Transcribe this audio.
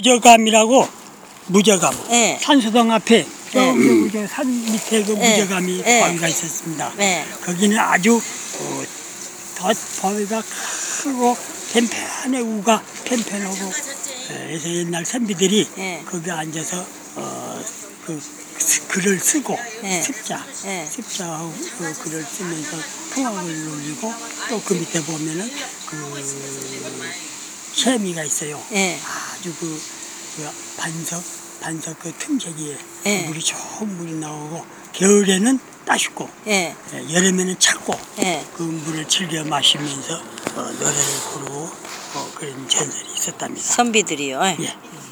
무저감이라고 무저감. 예. 산수동 앞에 저기 산 밑에 그 무저감이 예. 바위가 있었습니다. 예. 거기는 아주 바위가 크고 편편해 우가 편편하고 그래서 옛날 선비들이 예. 거기 앉아서 그 글을 쓰고 예. 습자하고 그 글을 쓰면서 풍악을 놀리고 또 그 밑에 보면은 그 세미가 있어요. 예. 아주 그 반석 그 틈새기에 예. 물이 좋은 물이 나오고 겨울에는 따숩고 예. 여름에는 찼고 예. 그 물을 즐겨 마시면서 노래를 부르고 그런 전설이 있었답니다. 선비들이요. 예.